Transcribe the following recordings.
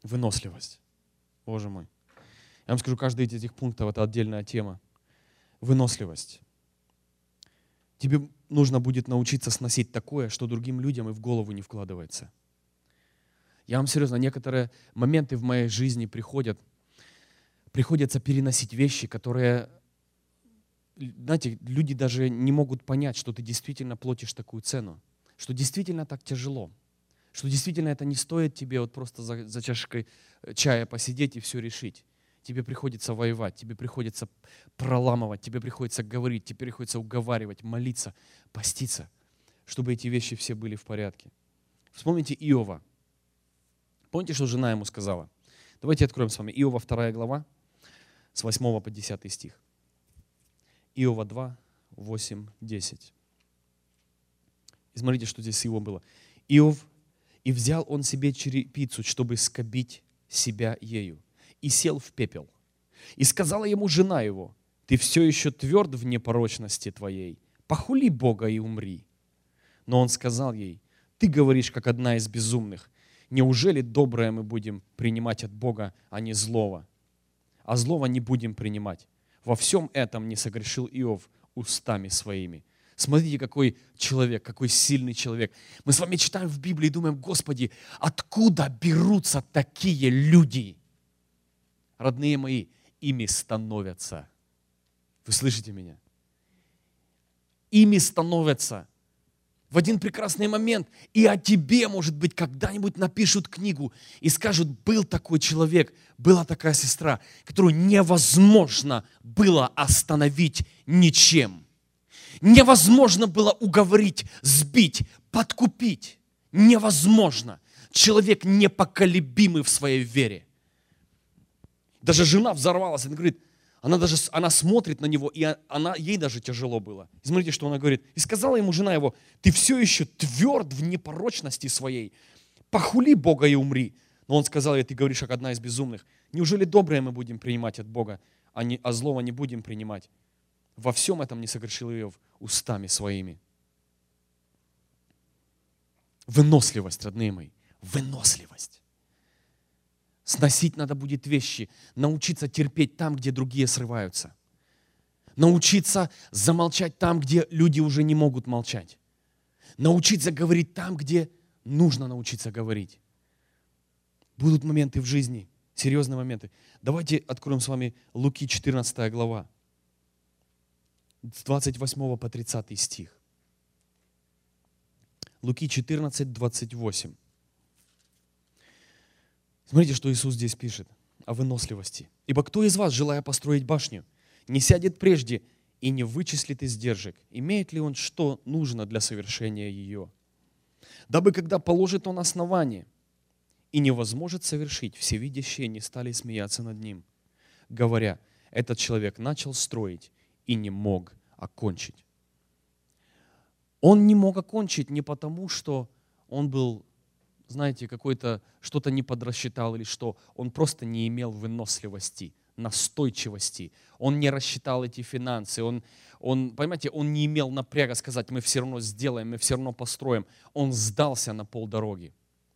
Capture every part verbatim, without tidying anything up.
Выносливость. Боже мой. Я вам скажу, каждый из этих пунктов — это отдельная тема. Выносливость. Тебе нужно будет научиться сносить такое, что другим людям и в голову не вкладывается. Я вам серьезно, некоторые моменты в моей жизни приходят, приходится переносить вещи, которые, знаете, люди даже не могут понять, что ты действительно платишь такую цену, что действительно так тяжело, что действительно это не стоит тебе вот просто за, за чашкой чая посидеть и все решить. Тебе приходится воевать, тебе приходится проламывать, тебе приходится говорить, тебе приходится уговаривать, молиться, поститься, чтобы эти вещи все были в порядке. Вспомните Иова. Помните, что жена ему сказала? Давайте откроем с вами Иова вторая глава, с восьмого по десятый стих. Иова два, восемь, десять. И смотрите, что здесь с Иовом было. Иов, и взял он себе черепицу, чтобы скобить себя ею, и сел в пепел. И сказала ему жена его: ты все еще тверд в непорочности твоей, похули Бога и умри. Но он сказал ей: ты говоришь, как одна из безумных. Неужели доброе мы будем принимать от Бога, а не злого? А злого не будем принимать. Во всем этом не согрешил Иов устами своими. Смотрите, какой человек, какой сильный человек. Мы с вами читаем в Библии и думаем: Господи, откуда берутся такие люди? Родные мои, ими становятся. Вы слышите меня? Ими становятся. В один прекрасный момент и о тебе, может быть, когда-нибудь напишут книгу и скажут: был такой человек, была такая сестра, которую невозможно было остановить ничем. Невозможно было уговорить, сбить, подкупить. Невозможно. Человек непоколебимый в своей вере. Даже жена взорвалась, она говорит, она даже она смотрит на него, и она, ей даже тяжело было. И смотрите, что она говорит. И сказала ему жена его: ты все еще тверд в непорочности своей, похули Бога и умри. Но он сказал ей: ты говоришь, как одна из безумных. Неужели доброе мы будем принимать от Бога, а, не, а злого не будем принимать? Во всем этом не согрешил Иов устами своими. Выносливость, родные мои, выносливость. Сносить надо будет вещи, научиться терпеть там, где другие срываются. Научиться замолчать там, где люди уже не могут молчать. Научиться говорить там, где нужно научиться говорить. Будут моменты в жизни, серьезные моменты. Давайте откроем с вами Луки четырнадцатая глава, с двадцать восьмого по тридцатый стих. Луки четырнадцать, двадцать восемь. Смотрите, что Иисус здесь пишет о выносливости. «Ибо кто из вас, желая построить башню, не сядет прежде и не вычислит издержек, имеет ли он что нужно для совершения ее? Дабы, когда положит он основание и не возможет совершить, всевидящие не стали смеяться над ним, говоря: этот человек начал строить и не мог окончить». Он не мог окончить не потому, что он был, знаете, какой-то, что-то не подрасчитал или что. Он просто не имел выносливости, настойчивости. Он не рассчитал эти финансы. Он, он, понимаете, он не имел напряга сказать: мы все равно сделаем, мы все равно построим. Он сдался на полдороги.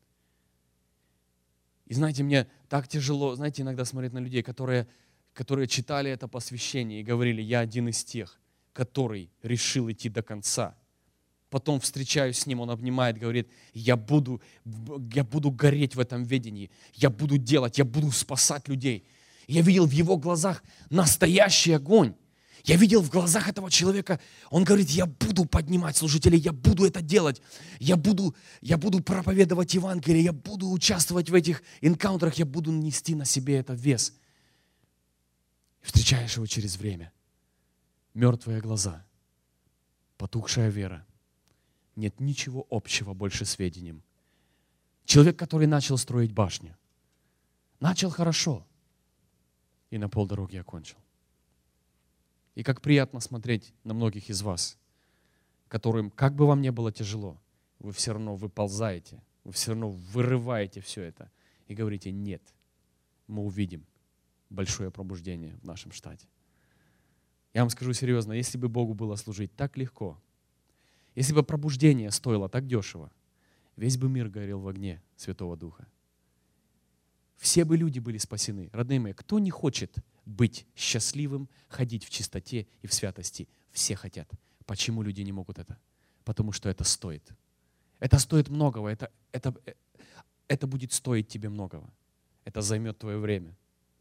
И знаете, мне так тяжело, знаете, иногда смотреть на людей, которые, которые читали это посвящение и говорили: я один из тех, который решил идти до конца. Потом встречаюсь с ним, он обнимает, говорит: я буду, я буду гореть в этом ведении, я буду делать, я буду спасать людей. Я видел в его глазах настоящий огонь. Я видел в глазах этого человека, он говорит: я буду поднимать служителей, я буду это делать, я буду, я буду проповедовать Евангелие, я буду участвовать в этих энкаунтерах, я буду нести на себе этот вес. И встречаешь его через время. Мертвые глаза, потухшая вера. Нет ничего общего больше с ведением. Человек, который начал строить башню, начал хорошо и на полдороги окончил. И как приятно смотреть на многих из вас, которым, как бы вам ни было тяжело, вы все равно выползаете, вы все равно вырываете все это и говорите: нет, мы увидим большое пробуждение в нашем штате. Я вам скажу серьезно, если бы Богу было служить так легко, если бы пробуждение стоило так дешево, весь бы мир горел в огне Святого Духа. все бы люди были спасены. Родные мои, кто не хочет быть счастливым, ходить в чистоте и в святости? Все хотят. Почему люди не могут это? Потому что это стоит. Это стоит многого. Это, это, это будет стоить тебе многого. Это займет твое время.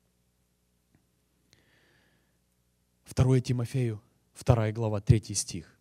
второе Тимофею, вторая глава, третий стих.